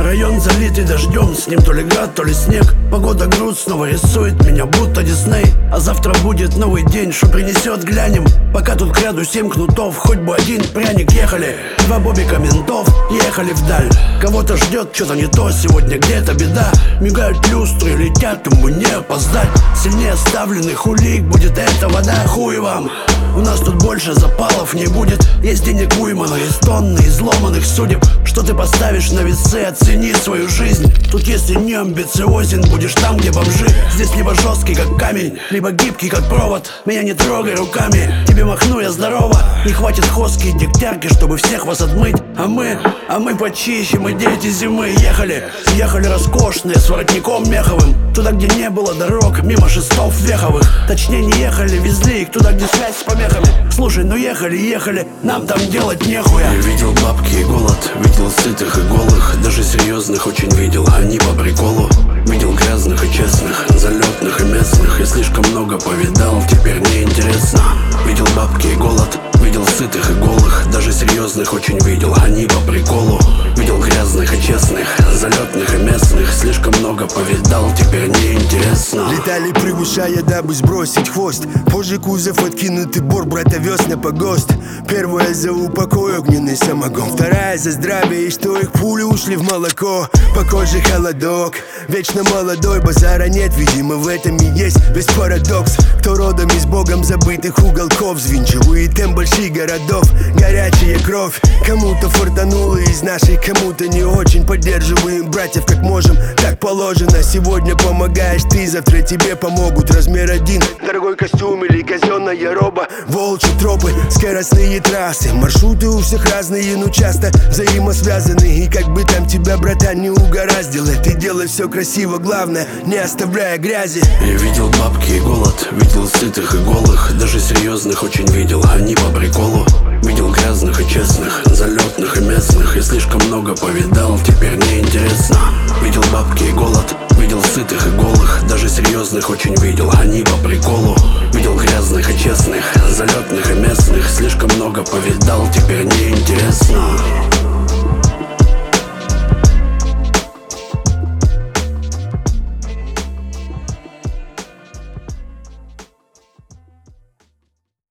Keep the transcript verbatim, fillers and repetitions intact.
Район залитый дождем, с ним то ли град, то ли снег. Погода грустного рисует меня, будто Дисней. А завтра будет новый день, что принесет, глянем. Пока тут к ряду семь кнутов, хоть бы один пряник. Ехали, два бобика ментов, ехали вдаль. Кого-то ждет что-то не то, сегодня где-то беда. Мигают люстры, летят, ему не опоздать. Сильнее оставленных улик будет эта вода, хуй вам. У нас тут больше запалов не будет. Есть денег уймано, есть тонны изломанных судеб. Что ты поставишь на весы, оцени свою жизнь. Тут если не амбициозен, будешь там, где бомжи. Здесь либо жесткий, как камень, либо гибкий, как провод. Меня не трогай руками, тебе махну я здорово. Не хватит хоски и дегтярки, чтобы всех вас отмыть. А мы, а мы почище, мы дети зимы. Ехали, ехали роскошные, с воротником меховым. Туда, где не было дорог, мимо шестов веховых. Точнее не ехали, везли их туда, где связь с помехами. Слушай, ну ехали, ехали, нам там делать нехуя. Я видел бабки и голод, видел сытых и голых. Даже серьезных очень видел, они по приколу. Видел грязных и честных, залетных и местных. Я слишком много повидал, теперь не интересно. Видел бабки и голод, видел сытых и голых. Даже серьезных очень видел, они по приколу. Видел грязных и честных, залетных и местных. Слишком много повидал, теперь не интересно. Летали превышая, дабы сбросить хвост. Позже кузов откинутый бор, брата вез на погост. Первая за упокой, огненный самогон. Вторая за здравие, и что их пули ушли в молоко. По коже холодок, вечно молодой, базара нет. Видимо в этом и есть весь парадокс. Кто родом из богом забытых уголков, взвинчивает темп больших городов. Горячая кровь, кому-то фартануло из нашей, кому-то не очень. Поддерживаем братьев как можем, так положено. Сегодня помогаешь ты, завтра тебе помогут. Размер один, дорогой костюм или казенная роба. Волчьи тропы, скоростные трассы. Маршруты у всех разные, но часто взаимосвязаны. И как бы там тебя, братан, не угораздило, ты делай все красиво, главное, не оставляя грязи. Я видел бабки и голод, видел сытых и голых. Даже серьезных очень видел, они по приколу. Видел грязных и честных, залетных и местных. Я слишком много повидал, теперь не интересно. Видел бабки и голод, видел сытых и голых. Даже серьезных очень видел, они по приколу. Видел грязных и честных, залетных и местных. Слишком много повидал, теперь не интересно.